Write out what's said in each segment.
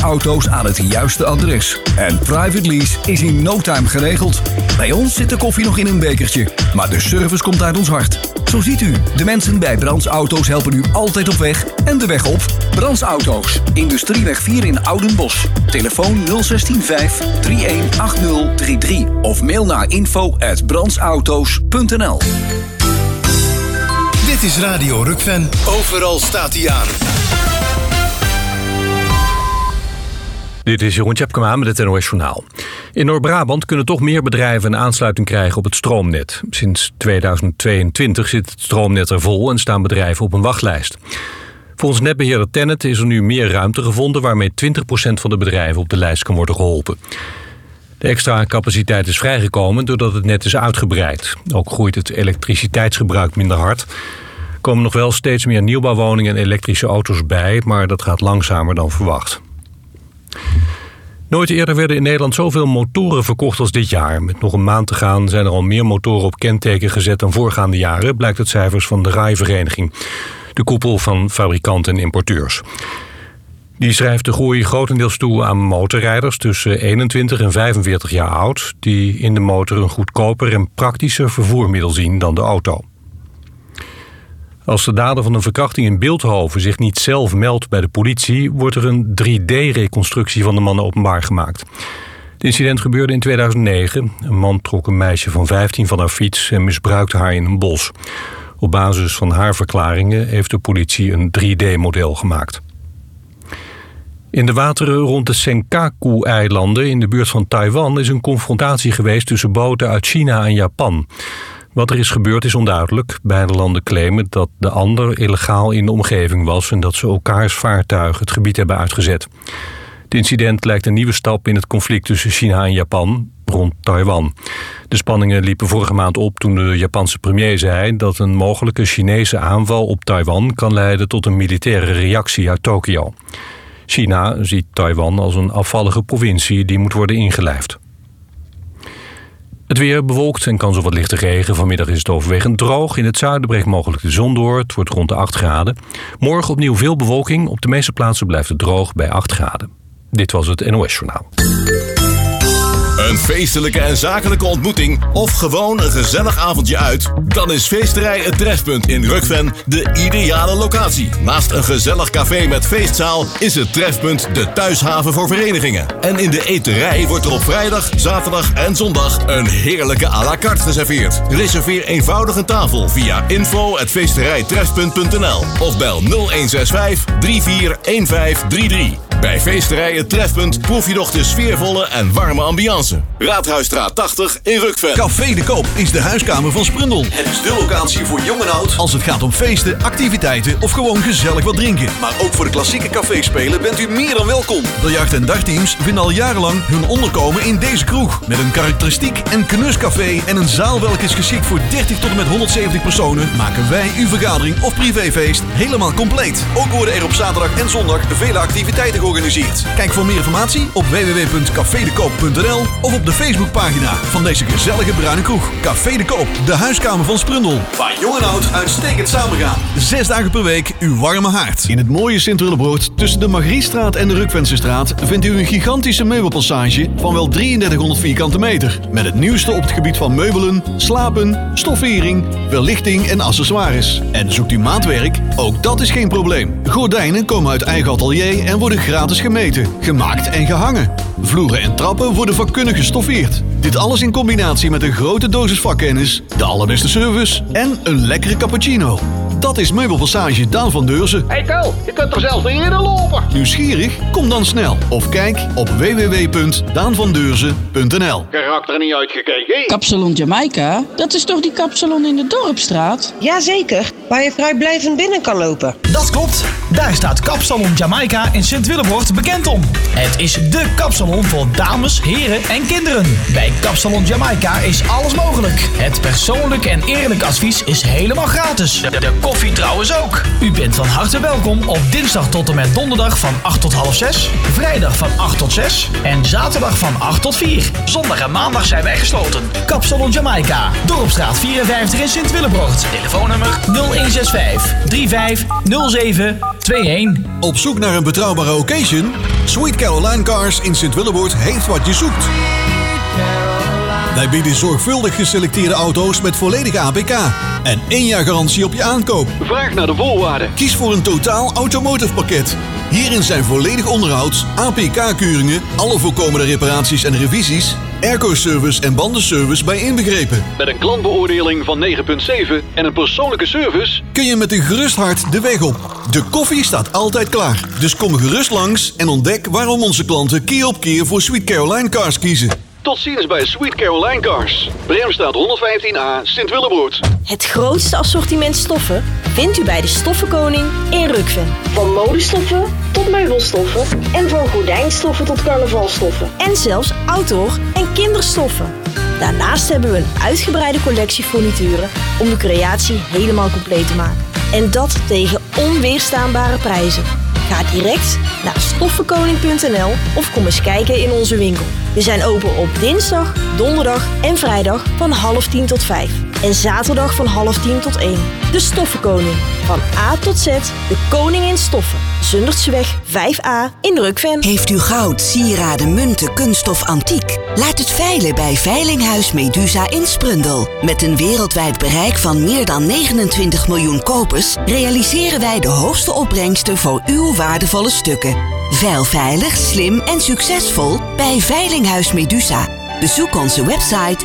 Auto's aan het juiste adres. En private lease is in no time geregeld. Bij ons zit de koffie nog in een bekertje, maar de service komt uit ons hart. Zo ziet u, de mensen bij Brands Auto's helpen u altijd op weg en de weg op. Brands Auto's, Industrieweg 4 in Oudenbosch. Telefoon 016 318033 of mail naar info@brandsauto's.nl. Dit is Radio Rukven. Overal staat hij aan. Dit is Jeroen Tjepkema met het NOS Journaal. In Noord-Brabant kunnen toch meer bedrijven een aansluiting krijgen op het stroomnet. Sinds 2022 zit het stroomnet er vol en staan bedrijven op een wachtlijst. Volgens netbeheerder TenneT is er nu meer ruimte gevonden, waarmee 20% van de bedrijven op de lijst kan worden geholpen. De extra capaciteit is vrijgekomen doordat het net is uitgebreid. Ook groeit het elektriciteitsgebruik minder hard. Er komen nog wel steeds meer nieuwbouwwoningen en elektrische auto's bij, maar dat gaat langzamer dan verwacht. Nooit eerder werden in Nederland zoveel motoren verkocht als dit jaar. Met nog een maand te gaan zijn er al meer motoren op kenteken gezet dan voorgaande jaren, blijkt uit cijfers van de RAI-vereniging, de koepel van fabrikanten en importeurs. Die schrijft de groei grotendeels toe aan motorrijders tussen 21 en 45 jaar oud, die in de motor een goedkoper en praktischer vervoermiddel zien dan de auto. Als de dader van een verkrachting in Bilthoven zich niet zelf meldt bij de politie, wordt er een 3D-reconstructie van de mannen openbaar gemaakt. Het incident gebeurde in 2009. Een man trok een meisje van 15 van haar fiets en misbruikte haar in een bos. Op basis van haar verklaringen heeft de politie een 3D-model gemaakt. In de wateren rond de Senkaku-eilanden in de buurt van Taiwan is een confrontatie geweest tussen boten uit China en Japan. Wat er is gebeurd is onduidelijk. Beide landen claimen dat de ander illegaal in de omgeving was en dat ze elkaars vaartuig het gebied hebben uitgezet. Het incident lijkt een nieuwe stap in het conflict tussen China en Japan rond Taiwan. De spanningen liepen vorige maand op toen de Japanse premier zei dat een mogelijke Chinese aanval op Taiwan kan leiden tot een militaire reactie uit Tokio. China ziet Taiwan als een afvallige provincie die moet worden ingelijfd. Het weer bewolkt en kans op wat lichte regen. Vanmiddag is het overwegend droog. In het zuiden breekt mogelijk de zon door. Het wordt rond de 8 graden. Morgen opnieuw veel bewolking. Op de meeste plaatsen blijft het droog bij 8 graden. Dit was het NOS Journaal. Een feestelijke en zakelijke ontmoeting of gewoon een gezellig avondje uit? Dan is Feesterij Het Trefpunt in Rukven de ideale locatie. Naast een gezellig café met feestzaal is het Trefpunt de thuishaven voor verenigingen. En in de eterij wordt er op vrijdag, zaterdag en zondag een heerlijke à la carte geserveerd. Reserveer eenvoudig een tafel via info@feesterijtrefpunt.nl of bel 0165 341533. Bij Feesterij Het Trefpunt proef je nog de sfeervolle en warme ambiance. Raadhuisstraat 80 in Rukven. Café de Koop is de huiskamer van Sprundel. Het is de locatie voor jong en oud als het gaat om feesten, activiteiten of gewoon gezellig wat drinken. Maar ook voor de klassieke caféspelen bent u meer dan welkom. Biljart- en dartteams vinden al jarenlang hun onderkomen in deze kroeg. Met een karakteristiek en knuscafé en een zaal welke is geschikt voor 30 tot en met 170 personen, maken wij uw vergadering of privéfeest helemaal compleet. Ook worden er op zaterdag en zondag vele activiteiten georganiseerd. Kijk voor meer informatie op www.cafedekoop.nl of op de Facebookpagina van deze gezellige bruine kroeg. Café de Koop, de huiskamer van Sprundel. Waar jong en oud uitstekend samengaan. 6 dagen per week uw warme haard. In het mooie Sint-Willebroord tussen de Margriestraat en de Rukvensestraat vindt u een gigantische meubelpassage van wel 3300 vierkante meter. Met het nieuwste op het gebied van meubelen, slapen, stoffering, verlichting en accessoires. En zoekt u maatwerk? Ook dat is geen probleem. Gordijnen komen uit eigen atelier en worden gratis gemeten, gemaakt en gehangen. Vloeren en trappen worden vakkundig gestoffeerd. Dit alles in combinatie met een grote dosis vakkennis, de allerbeste service en een lekkere cappuccino. Dat is Meubelpassage Daan van Deurzen. Hey Ko, je kunt toch zelfs niet eerder lopen? Nieuwsgierig? Kom dan snel of kijk op www.daanvandeurzen.nl. Geraakt er niet uitgekeken? Kapsalon Jamaica? Dat is toch die kapsalon in de Dorpstraat? Jazeker, waar je vrijblijvend binnen kan lopen. Dat klopt. Daar staat Kapsalon Jamaica in Sint-Willebroord bekend om. Het is dé kapsalon voor dames, heren en kinderen. Bij Kapsalon Jamaica is alles mogelijk. Het persoonlijk en eerlijk advies is helemaal gratis. De koffie trouwens ook. U bent van harte welkom op dinsdag tot en met donderdag van 8 tot half 6, vrijdag van 8 tot 6 en zaterdag van 8 tot 4. Zondag en maandag zijn wij gesloten. Kapsalon Jamaica, Dorpstraat 54 in Sint-Willebroord. Telefoonnummer 0165 350721. Op zoek naar een betrouwbare occasion? Sweet Caroline Cars in Sint-Willeboord heeft wat je zoekt. Wij bieden zorgvuldig geselecteerde auto's met volledige APK en 1 jaar garantie op je aankoop. Vraag naar de voorwaarden. Kies voor een totaal automotive pakket. Hierin zijn volledig onderhoud, APK-keuringen, alle voorkomende reparaties en revisies, airco-service en bandenservice bij inbegrepen. Met een klantbeoordeling van 9,7 en een persoonlijke service Kun je met een gerust hart de weg op. De koffie staat altijd klaar. Dus kom gerust langs en ontdek waarom onze klanten keer op keer voor Sweet Caroline Cars kiezen. Tot ziens bij Sweet Caroline Cars. Bremstraat 115A, Sint-Willeboord. Het grootste assortiment stoffen vindt u bij de Stoffenkoning in Rukven. Van modestoffen tot meubelstoffen en van gordijnstoffen tot carnavalstoffen. En zelfs outdoor- en kinderstoffen. Daarnaast hebben we een uitgebreide collectie furnituren om de creatie helemaal compleet te maken. En dat tegen onweerstaanbare prijzen. Ga direct naar stoffenkoning.nl of kom eens kijken in onze winkel. We zijn open op dinsdag, donderdag en vrijdag van 9:30 tot 5. En zaterdag van 9:30 tot 1. De Stoffenkoning. Van A tot Z, de koning in stoffen. Zundertseweg 5A in Rukven. Heeft u goud, sieraden, munten, kunststof, antiek? Laat het veilen bij Veilinghuis Medusa in Sprundel. Met een wereldwijd bereik van meer dan 29 miljoen kopers realiseren wij de hoogste opbrengsten voor uw waardevolle stukken. Veil veilig, slim en succesvol bij Veilinghuis Medusa. Bezoek onze website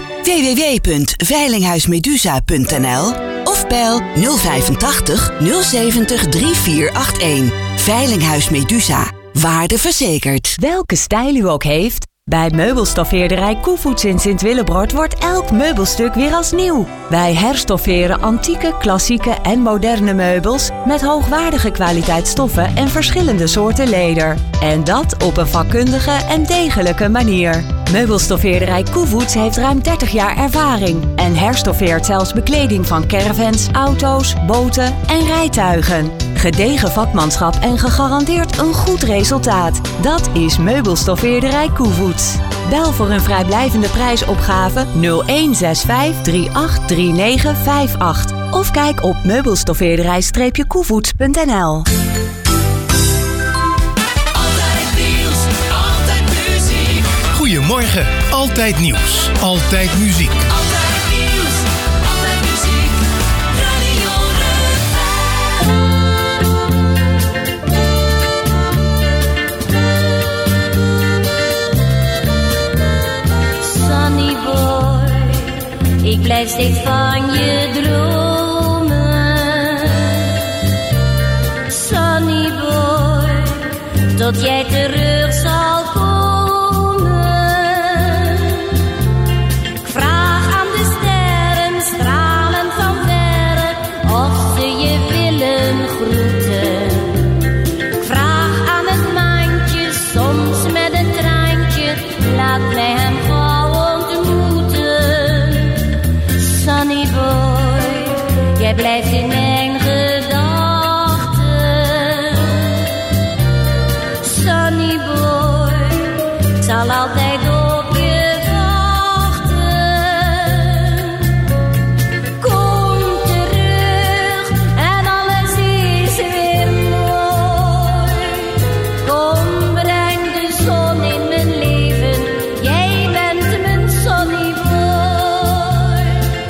www.veilinghuismedusa.nl of bel 085 070 3481. Veilinghuis Medusa. Waarde verzekerd. Welke stijl u ook heeft, bij meubelstoffeerderij Koevoets in Sint-Willebroord wordt elk meubelstuk weer als nieuw. Wij herstofferen antieke, klassieke en moderne meubels met hoogwaardige kwaliteit stoffen en verschillende soorten leder. En dat op een vakkundige en degelijke manier. Meubelstoffeerderij Koevoets heeft ruim 30 jaar ervaring en herstoffeert zelfs bekleding van caravans, auto's, boten en rijtuigen. Gedegen vakmanschap en gegarandeerd een goed resultaat. Dat is Meubelstoffeerderij Koevoets. Bel voor een vrijblijvende prijsopgave 0165 383958 of kijk op meubelstoffeerderij-koevoets.nl. Goedemorgen, altijd nieuws, altijd muziek. Altijd nieuws, altijd muziek, Radio Sunny boy, ik blijf steeds van je dromen. Sunny boy, tot jij terug zal komen. Laat mij hem gauw ontmoeten. Sunny boy, jij blijft in mijn gedachten. Sunny boy, ik zal altijd op je wachten. Kom terug en alles is weer mooi. Kom, breng de zon in mijn leven. Jij bent mijn Sunny boy.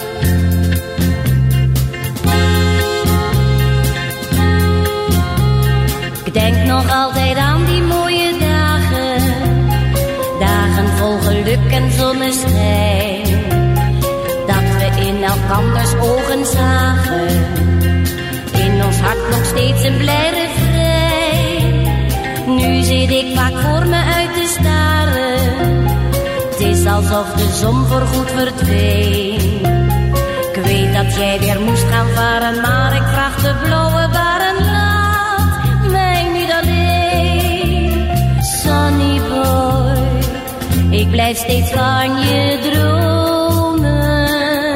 Ik denk nog altijd aan die mooie dagen. Dagen vol geluk en zonneschijn. Dat we in elkanders ogen zagen. In ons hart nog steeds een blij refrein. Nu zit ik vaak voor me uit te staren. Het is alsof de zon voorgoed verdween. Ik weet dat jij weer moest gaan varen, maar ik vraag de blauwe baren, laat mij niet alleen. Sunny boy, ik blijf steeds van je dromen.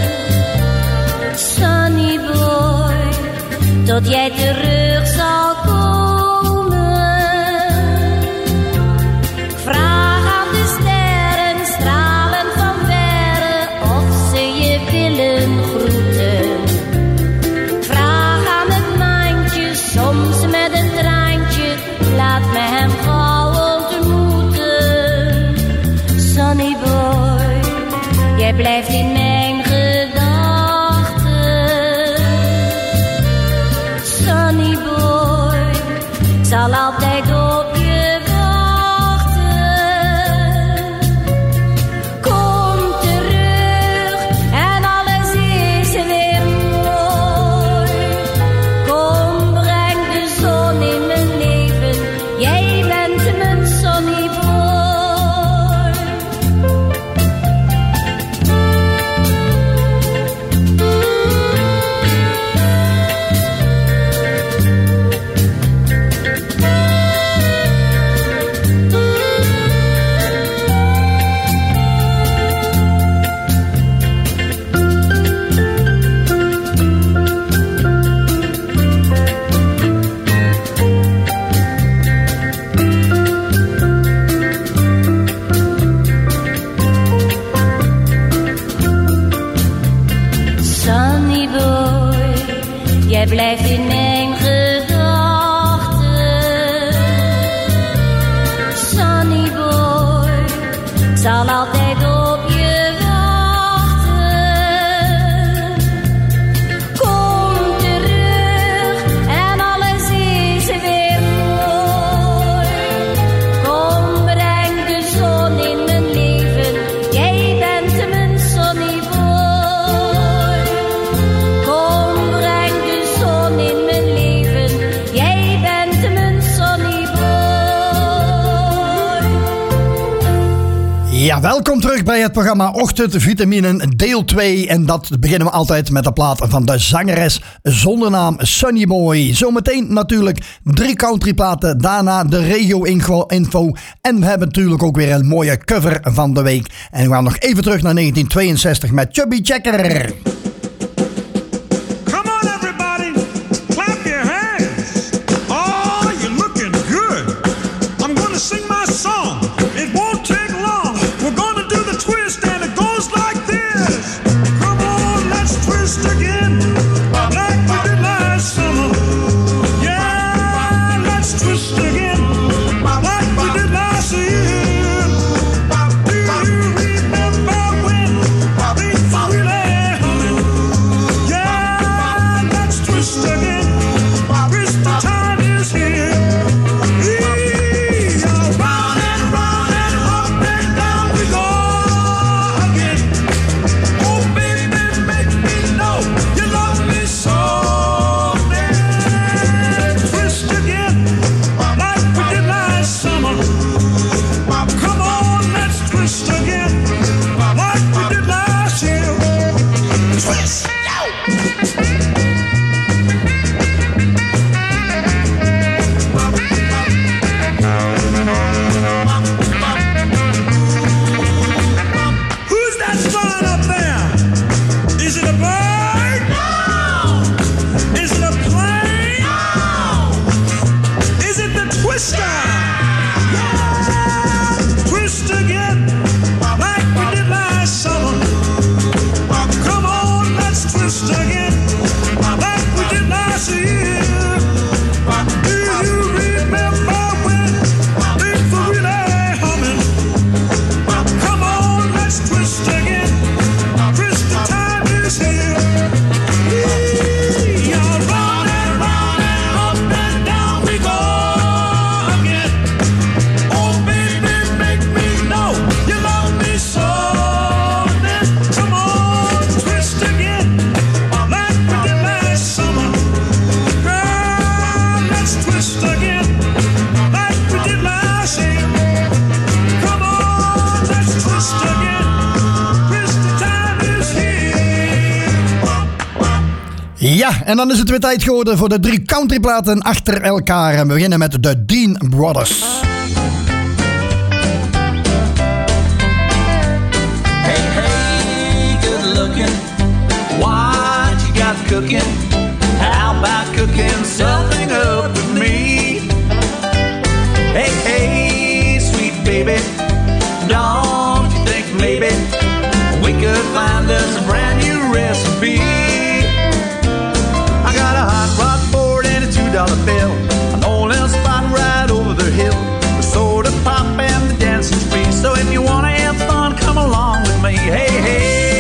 Sunny boy, tot jij terug zal komen. Vraag aan het mandje, soms met een traantje, laat me hem vallen. blijft in mijn gedachten. Sonny boy, ik zal altijd op je wachten. Kom terug en alles is weer mooi. Kom, breng de zon in mijn leven, jij bent mijn Sonny boy. Sonny boy, jij blijft in mijn gedachten. Sonny boy, ik zal altijd op je wachten. Kom terug en alles is weer mooi. Kom, breng de zon in mijn leven, jij bent mijn Sonny boy. Kom, breng de zon in mijn leven, jij bent mijn Sonny boy. Ja, welkom terug bij het programma Ochtendvitaminen deel 2. En dat beginnen we altijd met de plaat van de zangeres zonder naam Sonny Boy. Zometeen natuurlijk 3 countryplaten, daarna de regio-info. En we hebben natuurlijk ook weer een mooie cover van de week. En we gaan nog even terug naar 1962 met Chubby Checker. Come on, everybody, clap your hands. Oh, you're looking good. I'm gonna sing my song. It won't take long. We're gonna do the twist, and it goes like this. Come on, let's twist again, like we did last summer. Yeah, let's twist again, like we did last year. Do you remember when things really humming? Yeah, let's twist again. Twist, the time is here. Round and round and up and down we go again. Oh baby, make me know you love me so. Let's twist again, like we did last summer. Come on, let's twist again, like we did last year. Twist. Who's that flying up there? Is it a bird? No. Is it a plane? No. Is it the twister? Yeah. Twist again, like we did last summer. Come on, let's twist again, like we did last year. Do you remember when things were really humming? Come on, let's twist again. Twist, the time is here. Yeah, round and up and down we go again. Oh baby, make me know you love me so. Then come on, twist again, like we did last summer. Girl, let's twist again, like we did last year. Come on, let's twist again. Twist, the time is here. Ja, en dan is het weer tijd geworden voor de 3 countryplaten achter elkaar. En we beginnen met de Dean Brothers. Hey, hey, good looking. What you got cooking? How about cooking something up with me? Hey, hey, sweet baby, don't you think maybe we could find us a brand new recipe? I got a hot rod board and a $2 bill, an old little spot right over the hill, the soda pop and the dancing spree. So if you wanna have fun, come along with me. Hey, hey.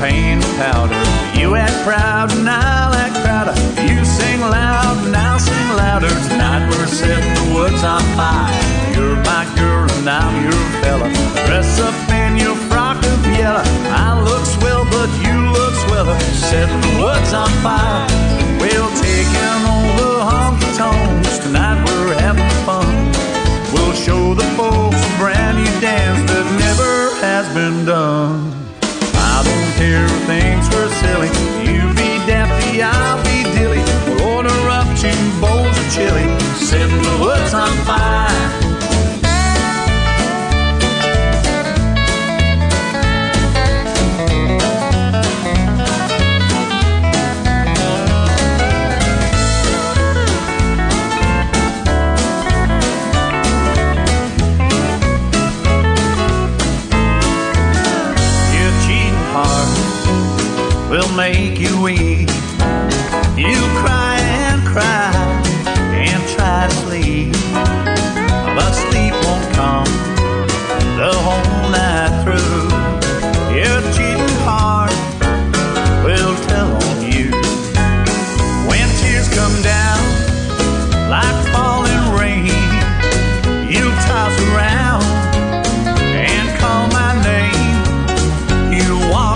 paint powder. You act proud and I'll act prouder. You sing loud and I'll sing louder. Tonight we're setting the woods on fire. You're my girl and I'm your fella. Dress up in your frock of yellow. I look swell but you look sweller. Setting the woods on fire. We'll take in all the honky tonks. Tonight we're having fun. We'll show the folks a brand new dance that never has been done. I don't care if things were silly. You be daffy, I'll be dilly. We'll order up 2 bowls of chili. Setting the woods on fire. Will make you weep. You cry and cry and try to sleep, but sleep won't come the whole night through. Your cheating heart will tell on you when tears come down like falling rain. You'll toss around and call my name. You'll walk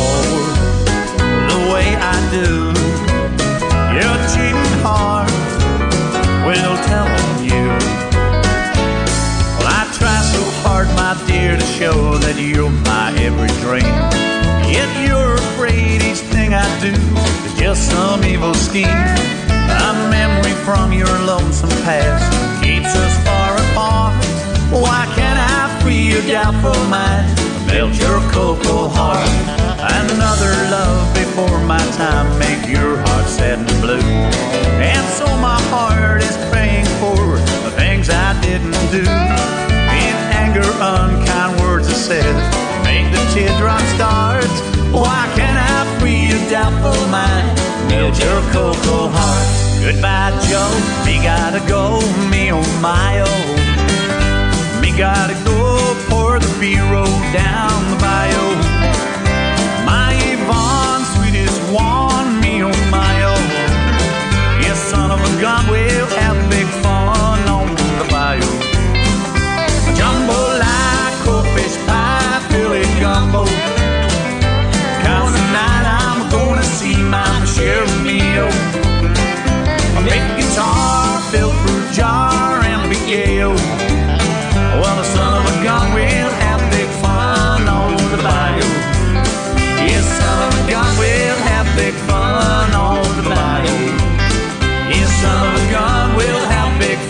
I do. Your cheating heart will tell on you. Well, I try so hard, my dear, to show that you're my every dream. Yet you're afraid each thing I do is just some evil scheme. A memory from your lonesome past keeps us far apart. Why can't I free your doubtful mind, melt your cocoa heart? Another love before my time make your heart sad and blue. And so my heart is praying for the things I didn't do. In anger, unkind words are said, make the teardrop start. Why can't I free your doubtful mind, melt your cocoa heart? Goodbye, Joe, me gotta go, me oh my oh. Me gotta go pour the B-road down the bayou. My Yvonne, sweetest one, me oh my oh. Yes, son of a gun, we'll have big fun on the bayou. Jumbo like fish pie, Philly gumbo. 'Cause tonight I'm gonna see my share of meal. A big guitar, filled fruit jar, and a big yayo. Well, the son of a gun, we'll have big fun on the bayou. Yes, son of a gun, we'll have big fun on the bayou. Yes, son of a gun, we'll have big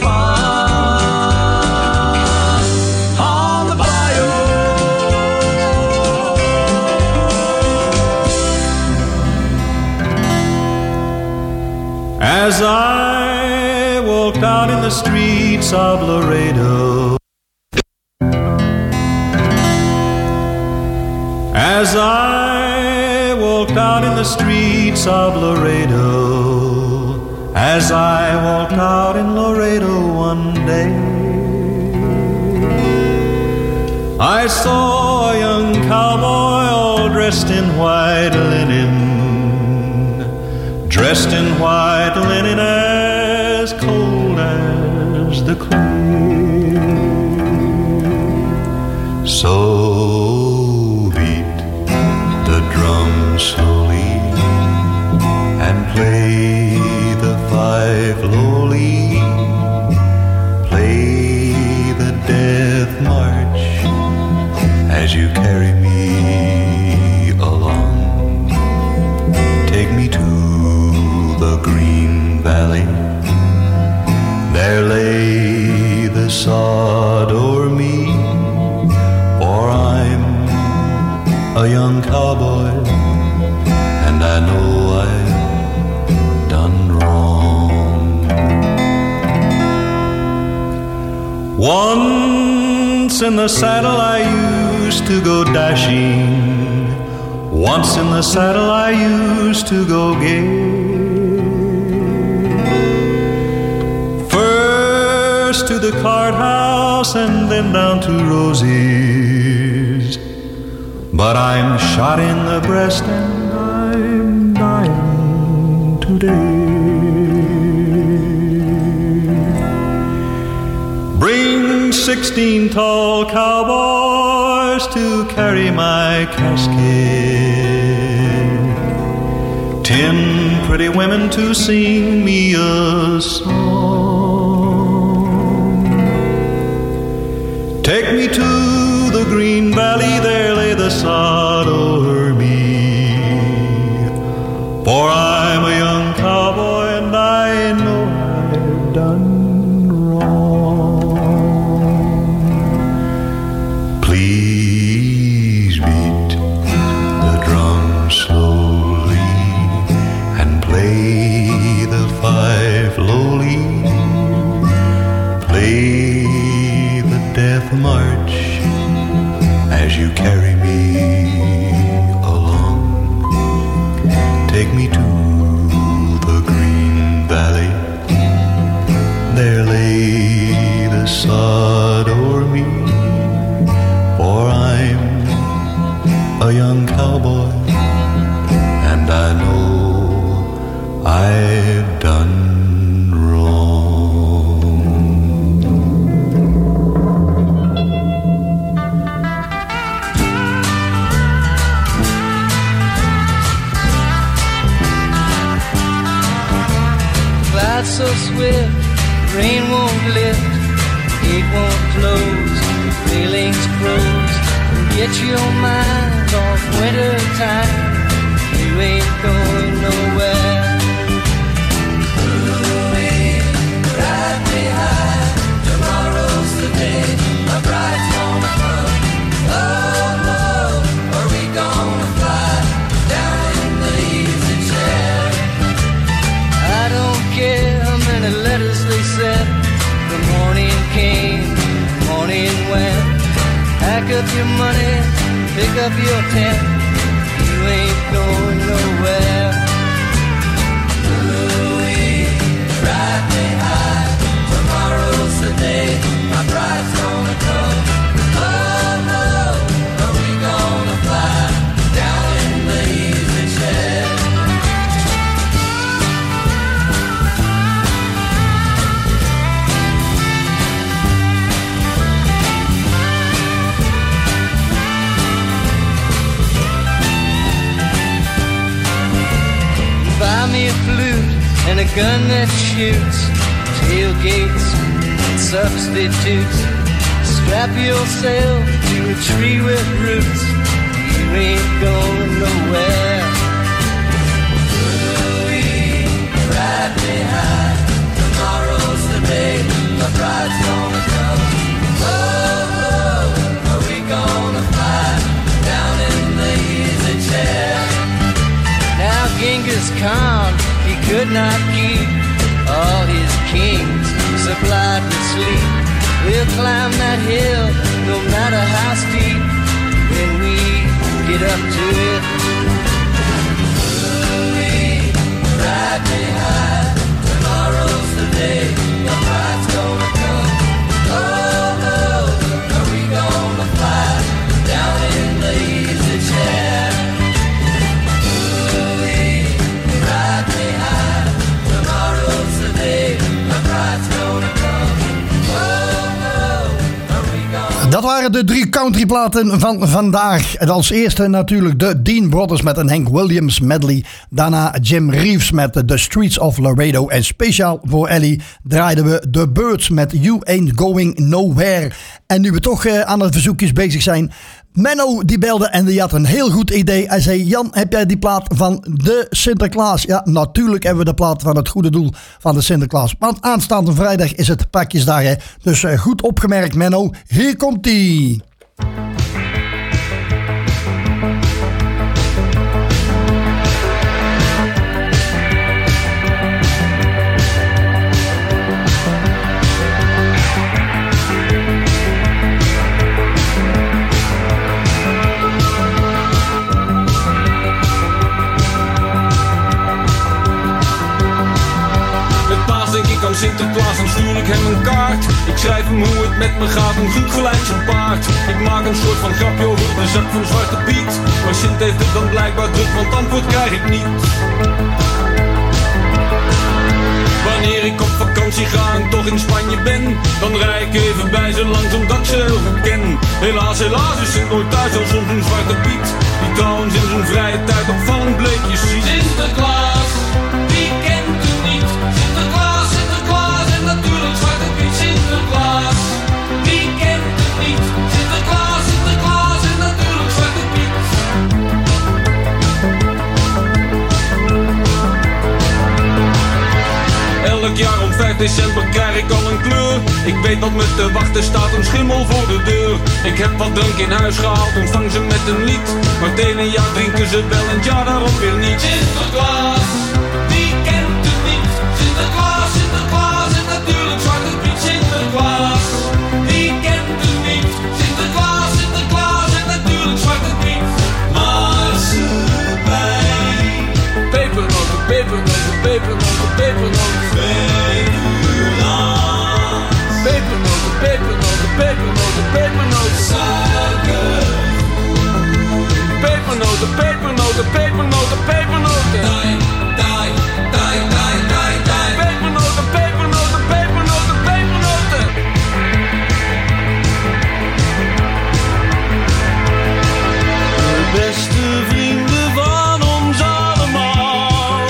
fun on the bayou. As I walked out in the streets of Laredo, as I walked out in the streets of Laredo, as I walked out in Laredo one day, I saw a young cowboy all dressed in white linen, dressed in white linen as cold as the clay. So drum slowly and play the fife lowly, play the death march as you carry me along. Take me to the green valley, there lay the sod o'er me, for I'm a young cowboy, and I know I've done wrong. Once in the saddle I used to go dashing, once in the saddle I used to go gay. First to the cart house and then down to Rosie's, but I'm shot in the breast and I'm dying today. Bring 16 tall cowboys to carry my casket, 10 pretty women to sing me a song. Take me to the green valley, there lay the sod over me, for I'm a young cowboy and I know I've done wrong. Please beat the drum slowly and play the fife lowly, play the death march as you carry me along. Take me to the green valley, there lay the sod o'er me, for I'm a young cowboy and I know I've done wrong. Clouds so swift, rain won't lift, gate won't close, railings froze. Get your mind off winter time, you ain't going nowhere. Ooh-wee, ride me high, tomorrow's the day, my bride's gonna come. Oh, oh, are we gonna fly down in the easy chair? I don't care how many letters they sent, the morning came, morning went. Pack up your money, pick up your tent, you ain't going nowhere. Ooh-wee, ride me high, tomorrow's the day, my bride's gonna come. Oh no, are we gonna fly down in the easy chair? Buy me a flute and a gun that shoots, tailgates and substitutes. Strap yourself to a tree with roots, you ain't going nowhere. Ooh-wee, ride me high, tomorrow's the day, my bride's gonna come. Oh, oh, are we gonna fly down in the easy chair? Now Genghis Khan, he could not keep all his kings supplied with sleep. We'll climb that hill no matter how steep when we get up to it. Ooh-wee, ride me high, tomorrow's the day, my bride's gonna come. Oh no, are we gonna fly down in the easy chair? Ride me high, tomorrow's the day, my bride's gonna come. Oh no, are we gonna... Dat waren de 3 countryplaten van vandaag. En als eerste natuurlijk de Dean Brothers met een Hank Williams medley. Daarna Jim Reeves met The Streets of Laredo. En speciaal voor Ellie draaiden we The Birds met You Ain't Going Nowhere. En nu we toch aan het verzoekjes bezig zijn... Menno die belde en die had een heel goed idee. Hij zei, Jan, heb jij die plaat van de Sinterklaas? Ja, natuurlijk hebben we de plaat van het goede doel van de Sinterklaas. Want aanstaande vrijdag is het pakjesdag. Hè? Dus goed opgemerkt, Menno. Hier komt-ie. Sinterklaas, dan stuur ik hem een kaart. Ik schrijf hem hoe het met me gaat, een goed gelijk zijn paard. Ik maak een soort van grapje over de zak van Zwarte Piet. Maar Sint heeft het dan blijkbaar druk, want antwoord krijg ik niet. Wanneer ik op vakantie ga en toch in Spanje ben, dan rij ik even bij ze langs omdat ik ze heel goed ken. Helaas is Sint nooit thuis, al soms een Zwarte Piet, die trouwens in zijn vrije tijd opvallend bleekjes ziet. Sinterklaas, wie kent u niet? Sinterklaas, Sinterklaas en natuurlijk Zwarte Piet. Sinterklaas, wie kent het niet? Sinterklaas, Sinterklaas en natuurlijk Zwarte Piet. Elk jaar om 5 december krijg ik al een kleur. Ik weet wat me te wachten staat, een schimmel voor de deur. Ik heb wat drank in huis gehaald, ontvang ze met een lied. Maar het ene jaar drinken ze wel en het jaar daarop weer niet. Sinterklaas, wie kent het niet? Sinterklaas, Sinterklaas en natuurlijk Zwarte Piet. Sinterklaas, wie kent het niet? Sinterklaas, Sinterklaas en natuurlijk Zwarte Piet. Marsepein, pepernoten, pepernoten, pepernoten, pepernoten. Pepernoten, pepernoten, pepernoten, pepernoten. Suiker. Pepernoten, pepernoten, pepernoten, pepernoten. Dai, dai, dai, dai, dai, dai. Pepernoten, pepernoten, pepernoten, pepernoten. De beste vrienden van ons allemaal.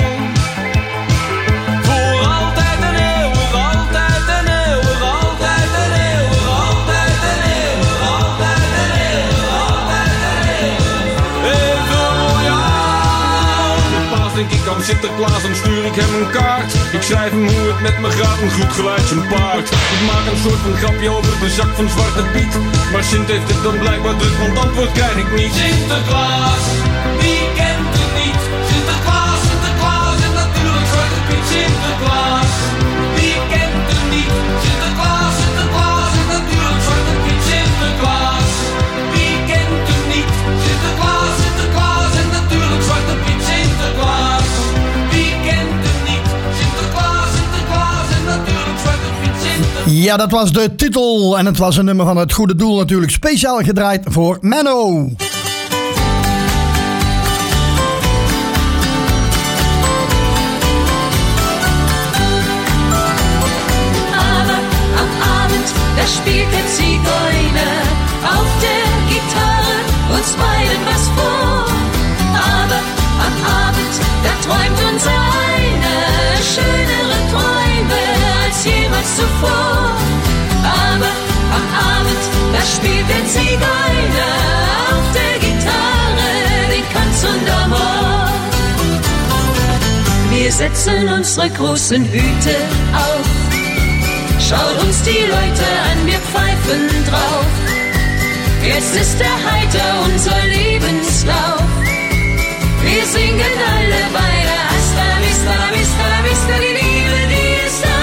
Voor altijd en eeuwig, altijd en eeuwig, altijd en eeuwig, altijd en eeuwig, altijd en eeuwig, altijd en eeuwig. Even royaal. Met paas denk ik aan Sinterklaas, dan stuur ik hem een kaart. Ik schrijf hem hoe het met me gaat, een goed gelijk zijn paard. Ik maak een soort van grapje over de zak van Zwarte Piet. Maar Sint heeft het dan blijkbaar druk, want antwoord krijg ik niet. Sinterklaas, wie kent het niet? Sinterklaas, Sinterklaas en natuurlijk Zwarte Piet. Sinterklaas, wie kent het niet? Sinterklaas, Sinterklaas en natuurlijk Zwarte Piet. Sinterklaas, wie kent het niet? Sinterklaas, Sinterklaas en natuurlijk Zwarte Piet. Sinterklaas, wie kent het niet? Sinterklaas, Sinterklaas en natuurlijk Zwarte Piet. Ja, dat was de titel en het was een nummer van het goede doel natuurlijk. Speciaal gedraaid voor Menno. Aber am Abend, da spielt der Zigeuner auf der Gitarre uns beiden was vor. Aber am Abend, da träumt uns einer schönere Träume als jemals zuvor. Aber am Abend, da spielt der Zigeuner auf der Gitarre den Kanz und Amor. Wir setzen unsere großen Hüte auf. Schaut uns die Leute an, wir pfeifen drauf. Jetzt ist der heiter unser Lebenslauf. Wir singen alle beide Hasta, Vista, Vista, Vista, die Liebe, die ist da.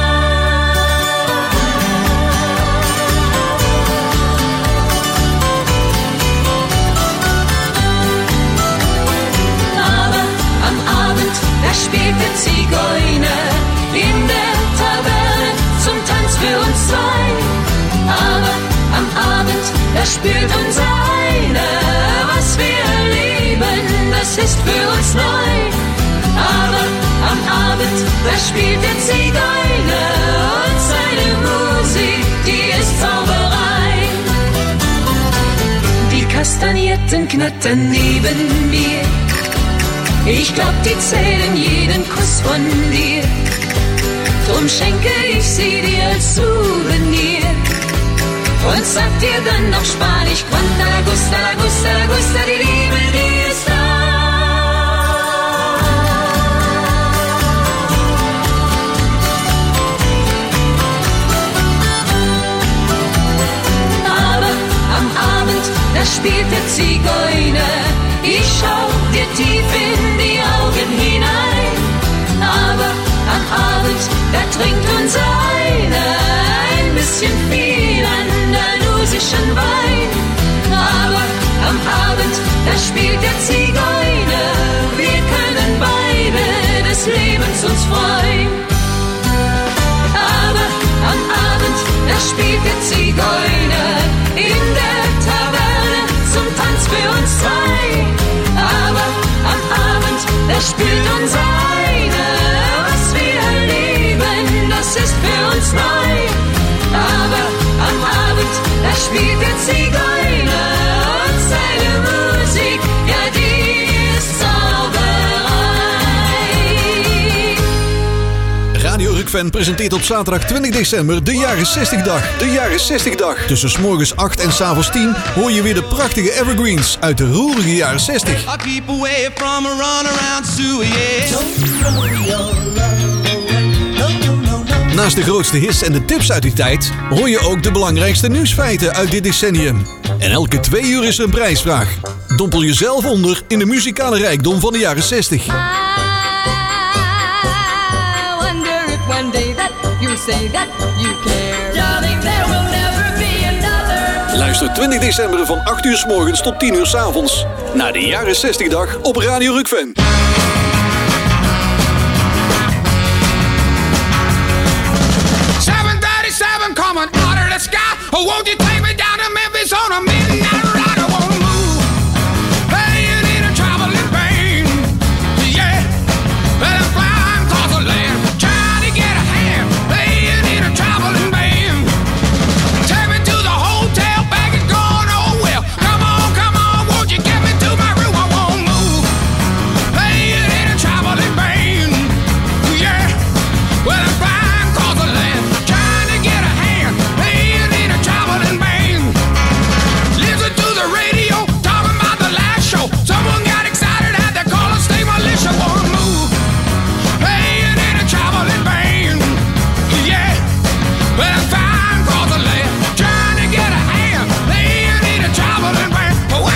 Aber am Abend, da spielt der Zigeuner in der Taverne zum Tanz für uns zwei. Aber am Abend, da spürt uns einer, was wir erleben, das ist für uns neu. Aber am Abend, da spielt der Zigeuner und seine Musik, die ist Zauberei. Die Kastanierten knattern neben mir. Ich glaub, die zählen jeden Kuss von dir. Drum schenke ich sie dir als Souvenir. Und sag dir dann noch Spanisch, Cuanta la gusta, la gusta, la gusta, die Liebe, die ist da. Aber am Abend, da spielt der Zigeuner. Ich schau dir tief in die Augen hinein. Aber am Abend, da trinkt uns einer ein bisschen viel andalusischen Wein. Aber am Abend, da spielt der Zigeuner. Wir können beide des Lebens uns freuen. Zigeuner und seine Musik, ja die ist Zauberei. Radio Rukven presenteert op zaterdag 20 december de Jaren 60-dag. De Jaren 60-dag. Tussen 's morgens 8 en 's avonds 10 hoor je weer de prachtige evergreens uit de roerige jaren 60. I keep away from a runaround Sue, yeah. Naast de grootste hits en de tips uit die tijd hoor je ook de belangrijkste nieuwsfeiten uit dit decennium. En elke 2 uur is er een prijsvraag. Dompel jezelf onder in de muzikale rijkdom van de jaren 60. One day that you say that you care. Darling, there will never be another. Luister 20 december van 8 uur 's morgens tot 10 uur 's avonds naar de Jaren 60-dag op Radio Rukven. 737 coming out of the sky. Oh, won't you take me down to Memphis on a midnight ride? I won't move. Hey, you need a traveling pain. Yeah, but I'm flying across the land. Trying to get a hand. Hey, you need a traveling band. Take me to the hotel, bag is gone, oh well. Come on, won't you get me to my room? I won't move. Hey, you need a traveling band. Yeah, well, I'm flying across the land. Trying to get a hand. Hey, you need a traveling band. Listen to the radio, talking about the last show. Someone got excited, had to call a state militia. Won't move. Hey, you need a traveling band. Yeah, but I'm flying across the land. Trying to get a hand. Hey, you need a traveling band. Wow!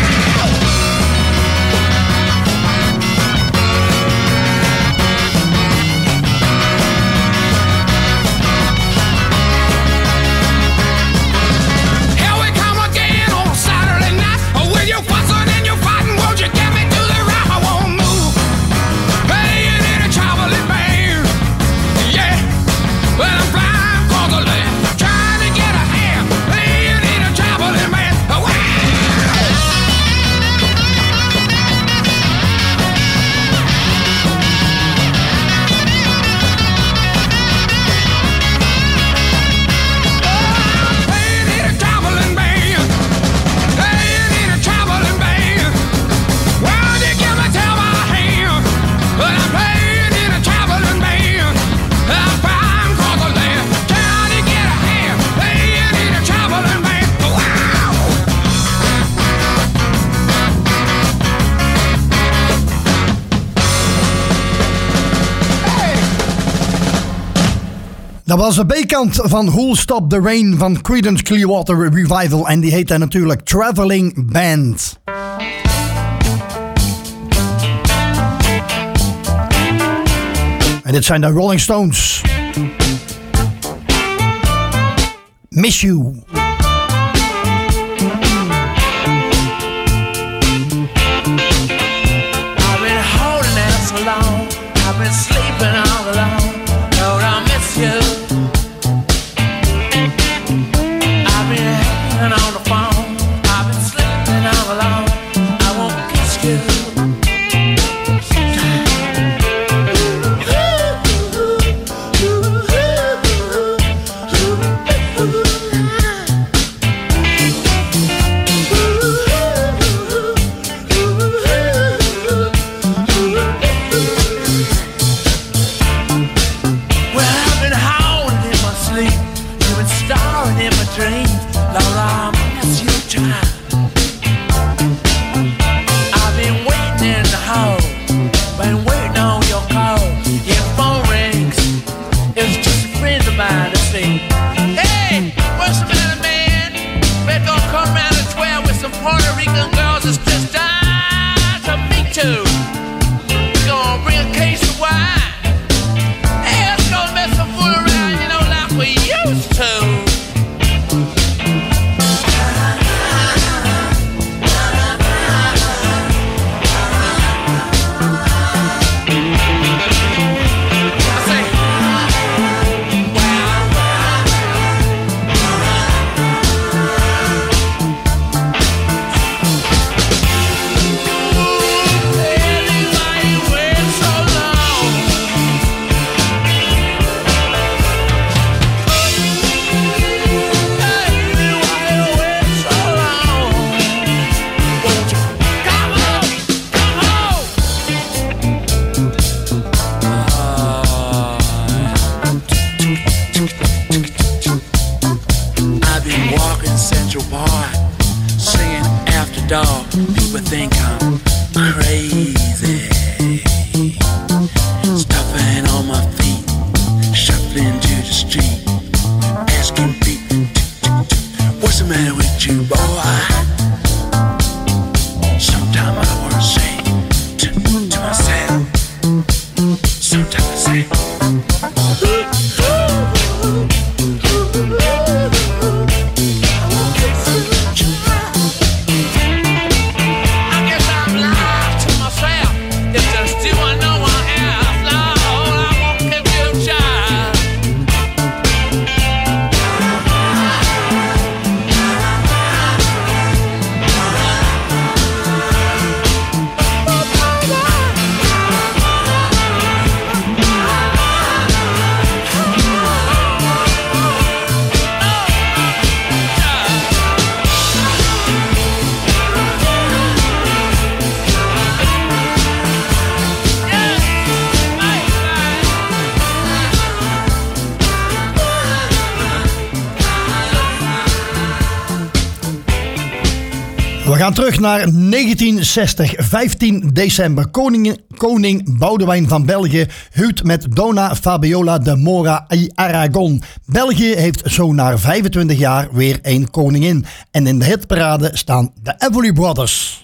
Here we come again on a Saturday night. With your fussing and your fighting, won't you get me to the right? I won't move. Hey, you need a traveling band. Yeah, well, I'm flying across the land. Trying to get a hand. Hey, you need a traveling band. Wow! Hey, you need a traveling band. Hey, you need a traveling band. Well, you give me tell my hand. But I'm playing in a traveling band. I'm flying across the land. Trying to get a hand. Hey, you need a traveling band. Wow! Dat was de B-kant van Who'll Stop the Rain van Creedence Clearwater Revival. En die heette natuurlijk Traveling Band. En dit zijn de Rolling Stones. Miss You. I've been holding out so long. I've been sleeping all alone. Lord, I miss you. I've been hanging on the phone. I've been sleeping all alone. I won't kiss you. Well, I've been howling in my sleep. You've been starring in my dreams. Lord, I miss you, child. I've been waiting in the hall. Been waiting on your call. Your phone rings. It's just a friend of mine to see. Hey, what's the matter, man? Better go come around at 12 with some Puerto Rican girls that's just dying to meet you. We're gonna bring a case of wine. Hey, let's go mess some fool around, you know, like we used to. Hey, easy. Stopping on my feet, shuffling to the street, asking people, what's the matter with you, boy? Sometimes I wanna say to myself, sometimes I say. We gaan terug naar 1960, 15 december. Koning Boudewijn van België huwt met Dona Fabiola de Mora y Aragon. België heeft zo na 25 jaar weer een koningin. En in de hitparade staan de Everly Brothers.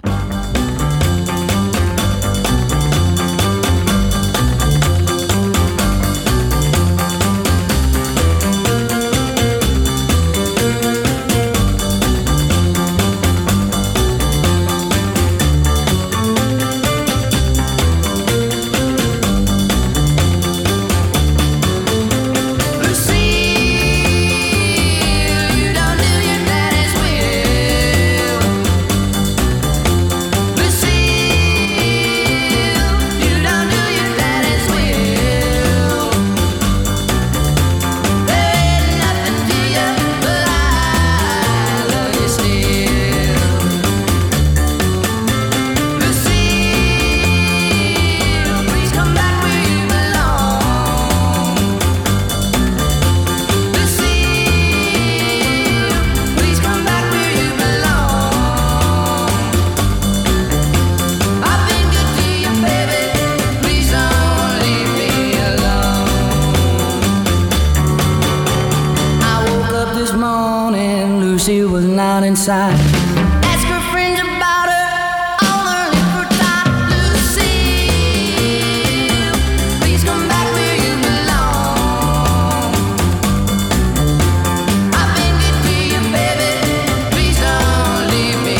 Lucy was not inside. Ask her friends about her, all her liquor tight. Lucille, please come back where you belong. I've been good to you, baby. Please don't leave me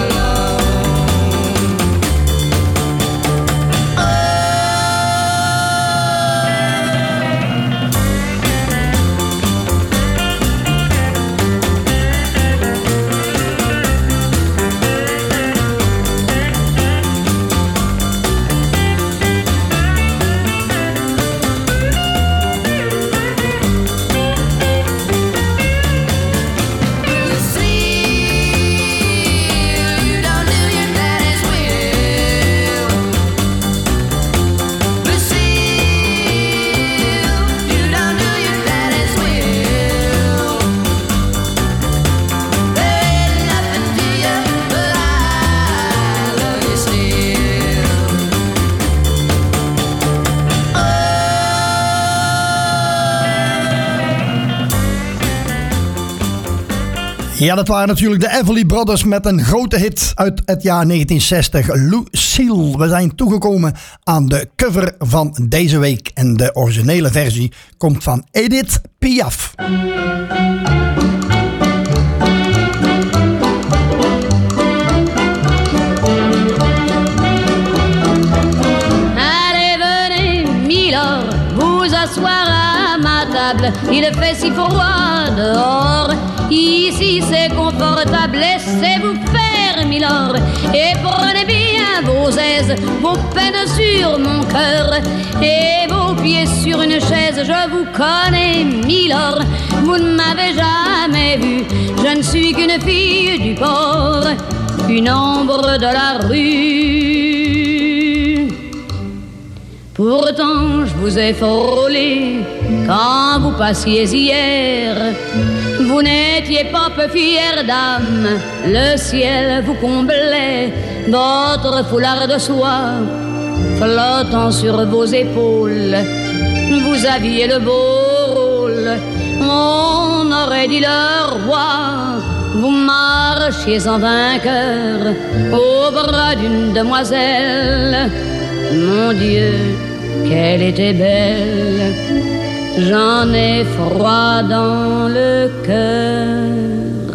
Ja, dat waren natuurlijk de Everly Brothers met een grote hit uit het jaar 1960. Lucille. We zijn toegekomen aan de cover van deze week. En de originele versie komt van Edith Piaf. Allez, venez, Milord, vous asseoir à ma table. Il fait si froid dehors. Ici c'est confortable, laissez-vous faire, Milord, et prenez bien vos aises, vos peines sur mon cœur, et vos pieds sur une chaise. Je vous connais, Milord, vous ne m'avez jamais vu, je ne suis qu'une fille du port, une ombre de la rue. Pourtant je vous ai frôlé quand vous passiez hier. Vous n'étiez pas peu fière d'âme, le ciel vous comblait votre foulard de soie flottant sur vos épaules. Vous aviez le beau rôle, on aurait dit le roi. Vous marchiez en vainqueur au bras d'une demoiselle. Mon Dieu, qu'elle était belle, j'en ai froid dans le cœur.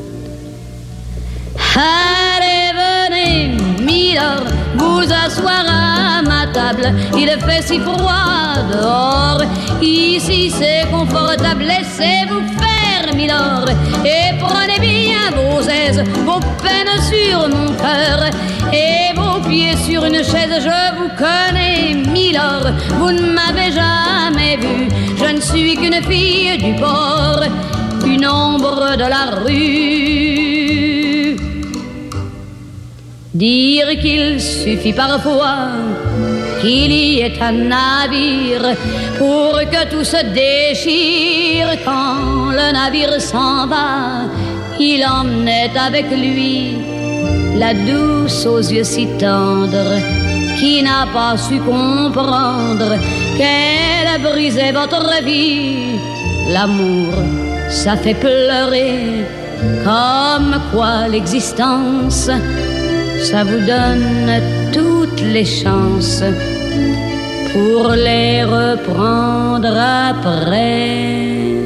Allez, venez, milord, vous asseoir à ma table. Il fait si froid dehors, ici c'est confortable. Laissez-vous faire, milord, et prenez bien vos aises, vos peines sur mon cœur et vos pieds sur une chaise. Je vous connais, milord, vous ne m'avez jamais vu. Je ne suis qu'une fille du port, une ombre de la rue. Dire qu'il suffit parfois qu'il y ait un navire pour que tout se déchire. Quand le navire s'en va, il emmenait avec lui la douce aux yeux si tendres, qui n'a pas su comprendre qu'elle brisait votre vie. L'amour, ça fait pleurer, comme quoi l'existence, ça vous donne toutes les chances pour les reprendre après.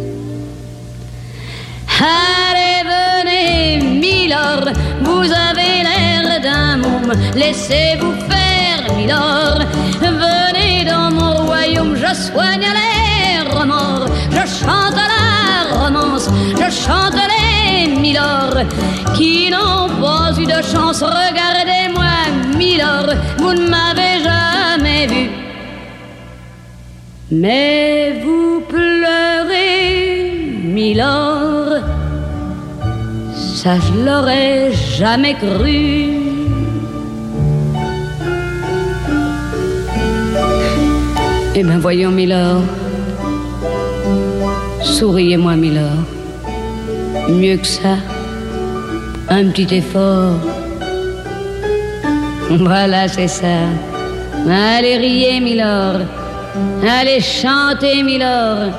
Allez, venez, milord, vous avez l'air d'un môme, laissez-vous faire, milord. Venez dans mon royaume, je soigne les remords, je chante la romance, je chante les milord qui n'ont pas eu de chance. Regardez-moi, milord, vous ne m'avez jamais vu, mais vous pleurez, milord. Ça, je l'aurais jamais cru. Eh bien, voyons, milord. Souriez-moi, milord. Mieux que ça, un petit effort. Voilà, c'est ça. Allez, riez, milord. Allez, chantez, milord.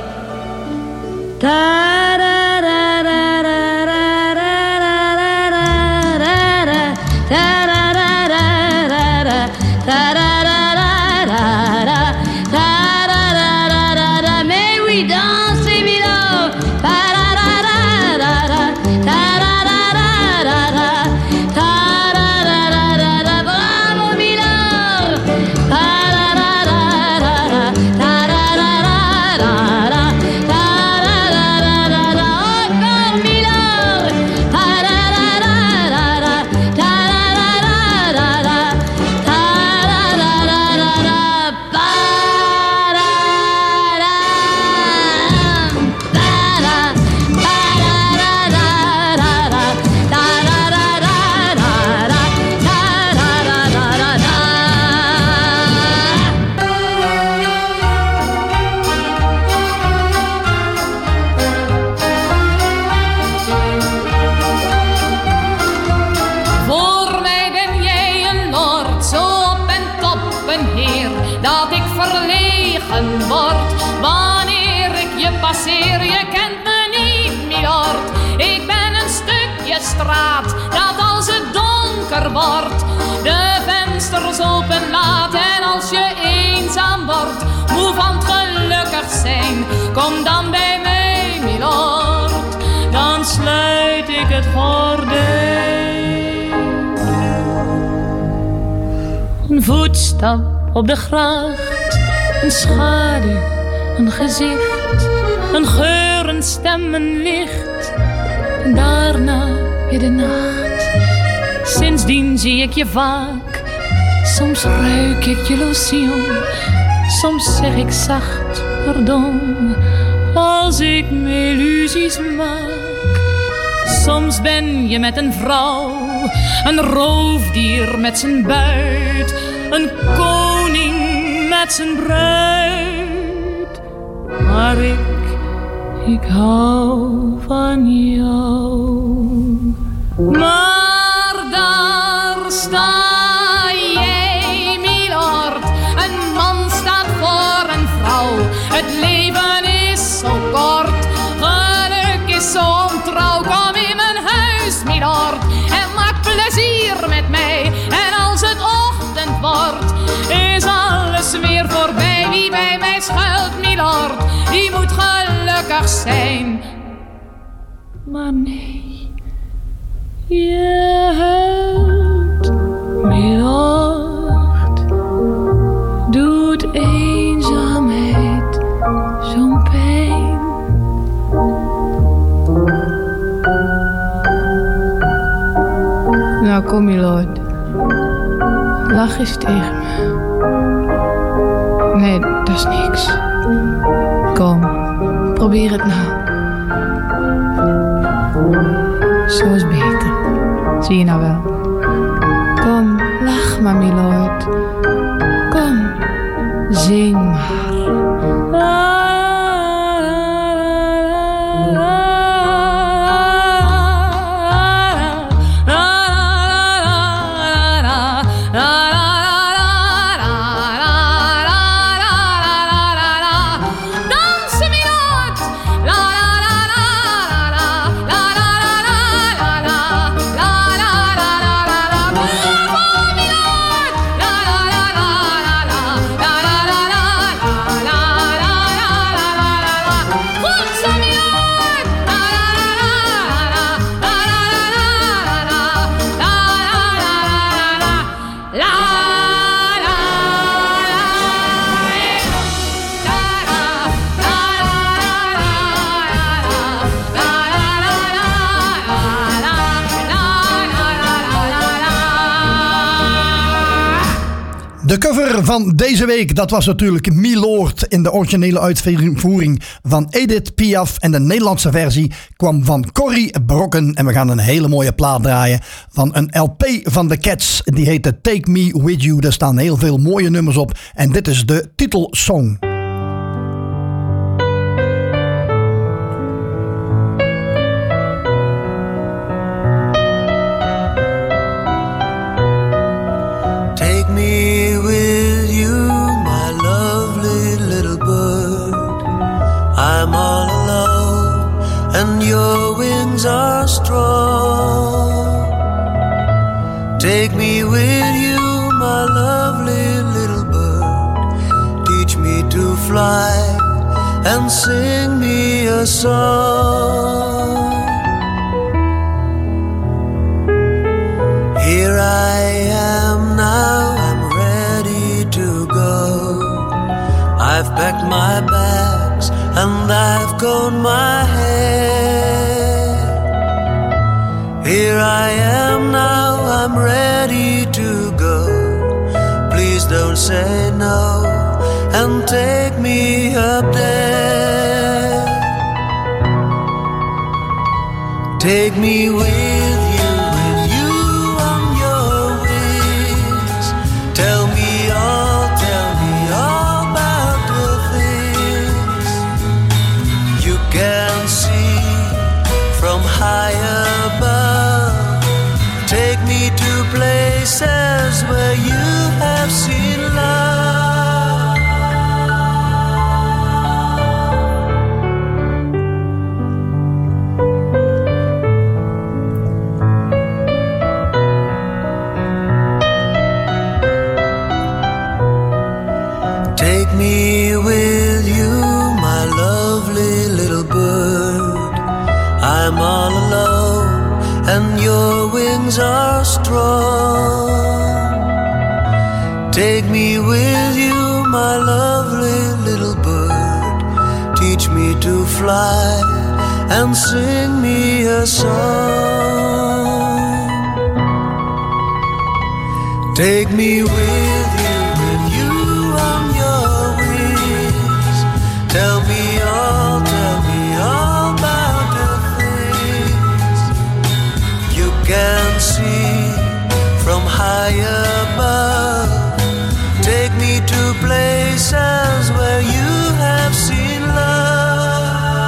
Mais oui, dansez, milord. Bravo, milord. Encore, milord. Voor mij ben jij een lord, zo op en top een heer, dat ik verlegen word wanneer ik je passeer. Je kent me niet, milord, ik ben een stukje straat dat als het donker wordt de vensters open laat. En als je eenzaam wordt, moe van het gelukkig zijn, kom dan bij mij, milord, dan sluit ik het gordijn. Een voetstap op de gracht, een schaduw, een gezicht, een geur, een stem, een licht. En daarna weer de nacht. Sindsdien zie ik je vaak, soms ruik ik je lotion, soms zeg ik zacht pardon, als ik me illusies maak. Soms ben je met een vrouw, een roofdier met zijn buit, een koning met zijn bruid. Maar ik hou van jou. Maar daar staat is alles weer voorbij. Wie bij mij schuilt, milord, die moet gelukkig zijn. Maar nee, je huilt, milord, doet eenzaamheid zo'n pijn. Nou kom, milord, lach eens tegen me. Nee, dat is niks. Kom, probeer het nou. Zo is beter. Zie je nou wel. Kom, lach maar, milord. Kom, zing maar. De cover van deze week, dat was natuurlijk Milord in de originele uitvoering van Edith Piaf. En de Nederlandse versie kwam van Corrie Brokken. En we gaan een hele mooie plaat draaien van een LP van The Cats. Die heette Take Me With You. Daar staan heel veel mooie nummers op. En dit is de titelsong. Take me with you, my lovely little bird. I'm all alone and your wings are strong. Take me with you, my lovely little bird. Teach me to fly and sing me a song. Here I am now, I'm ready to go. I've packed my bags and I've combed my hair. Here I am now, I'm ready to go. Please don't say no and take me up there. Take me with you. Tell me all about the things you can see from high above. Take me to places where you have seen love. Take me with you, my lovely little bird. I'm all alone and your wings are strong. Take me with you, my lovely little bird. Teach me to fly and sing me a song. Take me with you. Tell me all about the things you can see from high above. Take me to places where you have seen love.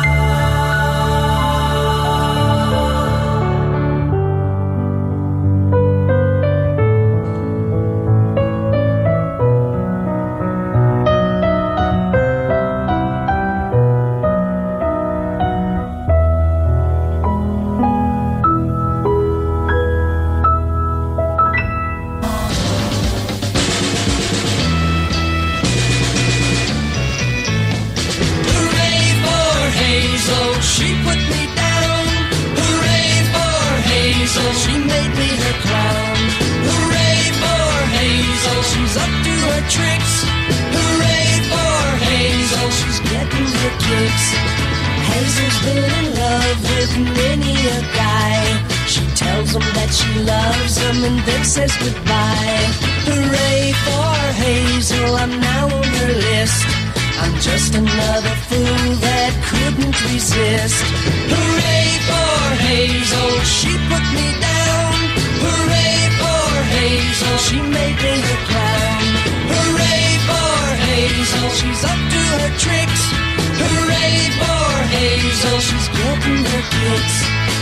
she put me down. Hooray for Hazel, she made me her clown. Hooray for Hazel, she's up to her tricks. Hooray for Hazel, she's getting her kicks. Hazel's been in love with many a guy. She tells him that she loves him and then says goodbye. Hooray for Hazel, I'm now on her list. I'm just another fool that couldn't resist. Hooray for Hazel, she put me down. Hooray for Hazel, she made me her crown. Hooray for Hazel, she's up to her tricks. Hooray for Hazel, she's getting her kicks.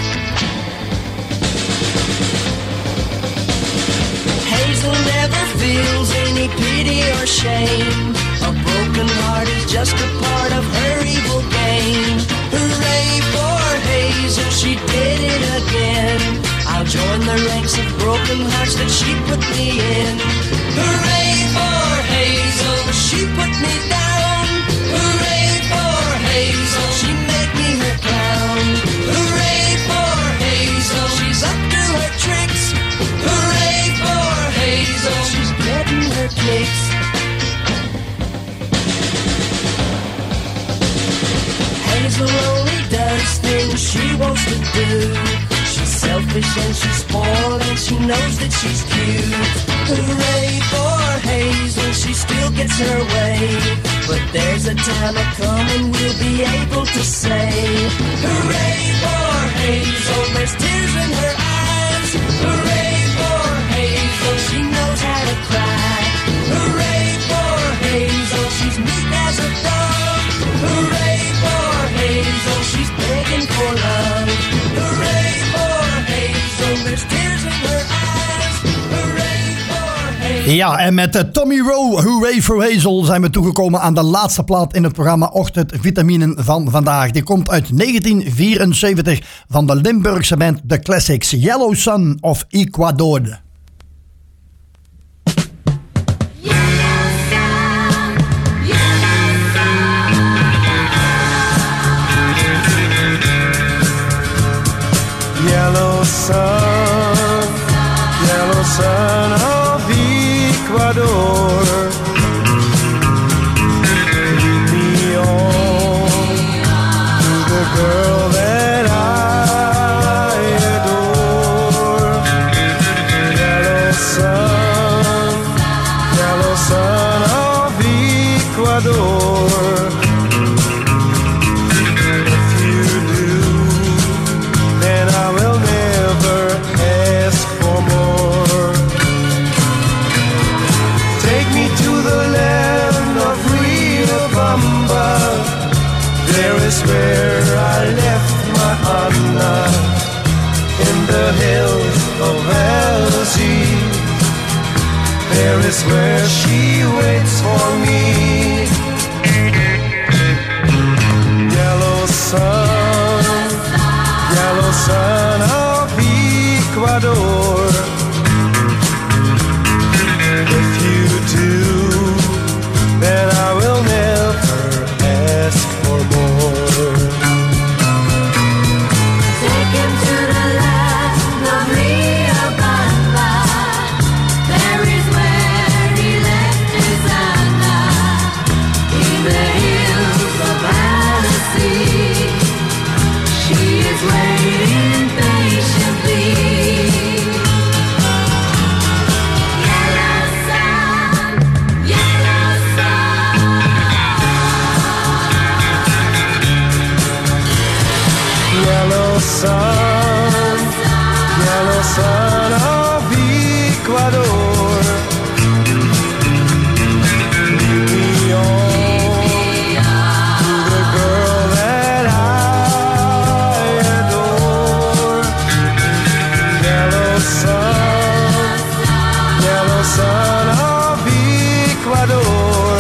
Hazel never feels any pity or shame. A broken heart is just a part of her evil game. Hooray for Hazel, she did it again. I'll join the ranks of broken hearts that she put me in. Hooray for Hazel, she put me down. Hooray for Hazel, she made me her clown. Hooray for Hazel, she's up to her tricks. Hooray for Hazel, she's getting her kicks. Hazel only does things she wants to do. She's selfish and she's spoiled and she knows that she's cute. Hooray for Hazel, she still gets her way. But there's a time a-coming we'll be able to say, hooray for Hazel, there's tears in her eyes. Hooray for Hazel, she knows how to cry. Hooray for Hazel, she's meek as a dog. Hooray for Hazel, she's begging for love. Hooray for Hazel, there's tears in her eyes. Hooray for Hazel. Ja, en met Tommy Rowe, Hooray for Hazel, zijn we toegekomen aan de laatste plaat in het programma Ochtendvitaminen van vandaag. Die komt uit 1974 van de Limburgse band The Classics, Yellow Sun of Ecuador. Yellow sun of Ecuador, lead me on to the girl that I adore. Yellow sun of Ecuador. Where I left my Anna in the hills of Elsie. There is where she waits for me. Yellow sun of Ecuador. If you do, then I will never ask for more. Yellow sun of Ecuador. Lead me on to the girl that I adore. Yellow sun of Ecuador.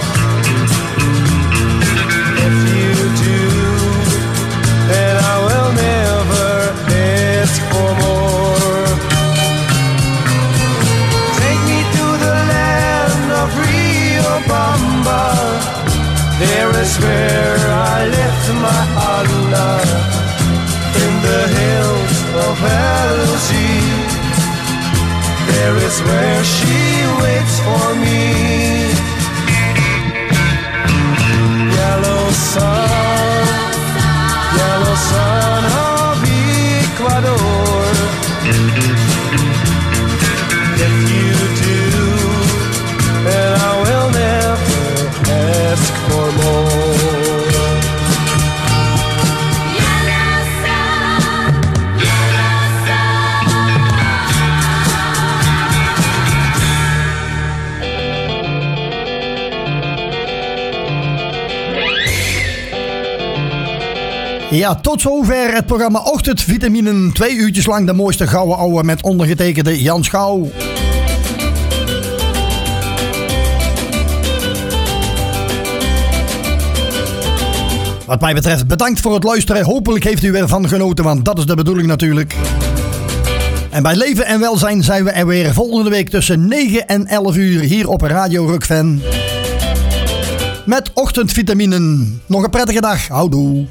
If you do, then I will never ask for more. Take me to the land of Rio Bamba. There is where I left my heart. Anna in the hills of Andalusia. There is where she waits for me. Yellow sun of Ecuador. If you do, then I will never ask for more. Ja, tot zover het programma Ochtendvitaminen. 2 uurtjes lang de mooiste gouden ouwe met ondergetekende Jan Schouw. Wat mij betreft bedankt voor het luisteren. Hopelijk heeft u ervan genoten, want dat is de bedoeling natuurlijk. En bij Leven en Welzijn zijn we er weer volgende week tussen 9 en 11 uur hier op Radio Rock-fan. Met Ochtendvitaminen. Nog een prettige dag. Houdoe.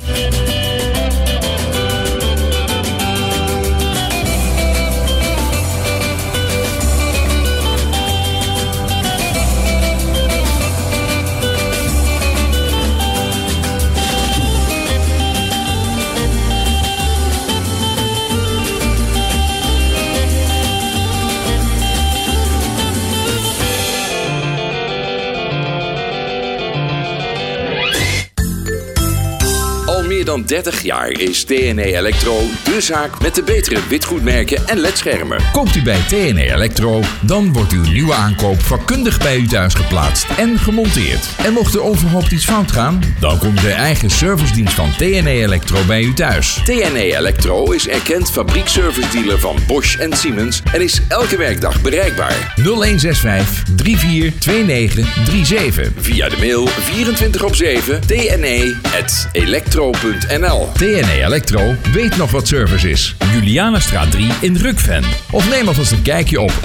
Meer dan 30 jaar is TNE Electro de zaak met de betere witgoedmerken en ledschermen. Koopt u bij TNE Electro, dan wordt uw nieuwe aankoop vakkundig bij u thuis geplaatst en gemonteerd. En mocht er overhoopt iets fout gaan, dan komt de eigen servicedienst van TNE Electro bij u thuis. TNE Electro is erkend fabriekservice-dealer van Bosch en Siemens en is elke werkdag bereikbaar. 0165 342937. Via de mail 24/7 tne@electro.nl. TNE Electro weet nog wat service is. Julianastraat 3 in Rukven. Of neem alvast een kijkje op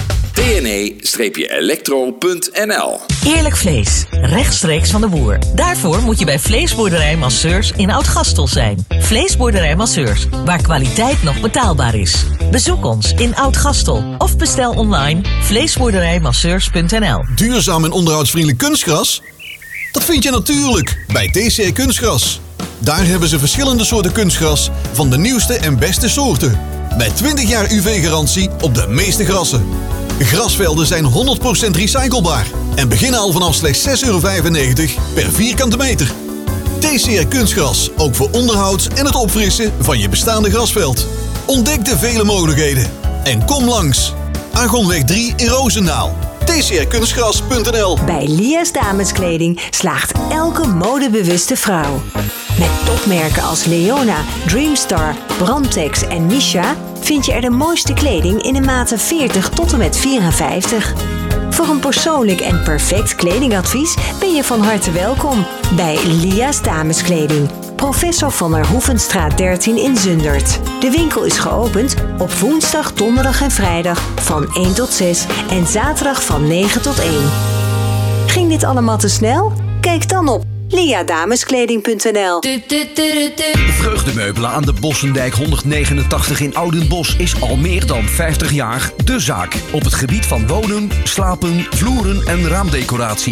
tne-electro.nl. Eerlijk vlees, rechtstreeks van de boer. Daarvoor moet je bij Vleesboerderij Masseurs in Oud-Gastel zijn. Vleesboerderij Masseurs, waar kwaliteit nog betaalbaar is. Bezoek ons in Oud-Gastel of bestel online vleesboerderijmasseurs.nl. Duurzaam en onderhoudsvriendelijk kunstgras? Dat vind je natuurlijk bij TCR Kunstgras. Daar hebben ze verschillende soorten kunstgras van de nieuwste en beste soorten. Met 20 jaar UV-garantie op de meeste grassen. Grasvelden zijn 100% recyclebaar en beginnen al vanaf slechts €6,95 per vierkante meter. TCR Kunstgras, ook voor onderhoud en het opfrissen van je bestaande grasveld. Ontdek de vele mogelijkheden en kom langs. Argonweg 3 in Roosendaal. tcrkunstgras.nl. Bij Lia's Dameskleding slaagt elke modebewuste vrouw. Met topmerken als Leona, Dreamstar, Brandtex en Misha vind je er de mooiste kleding in de maten 40 tot en met 54. Voor een persoonlijk en perfect kledingadvies ben je van harte welkom bij Lia's Dameskleding. Professor van der Hoevenstraat 13 in Zundert. De winkel is geopend op woensdag, donderdag en vrijdag van 1 tot 6 en zaterdag van 9 tot 1. Ging dit allemaal te snel? Kijk dan op liadameskleding.nl. Vreugdemeubelen aan de Bossendijk 189 in Oudenbosch is al meer dan 50 jaar de zaak. Op het gebied van wonen, slapen, vloeren en raamdecoratie.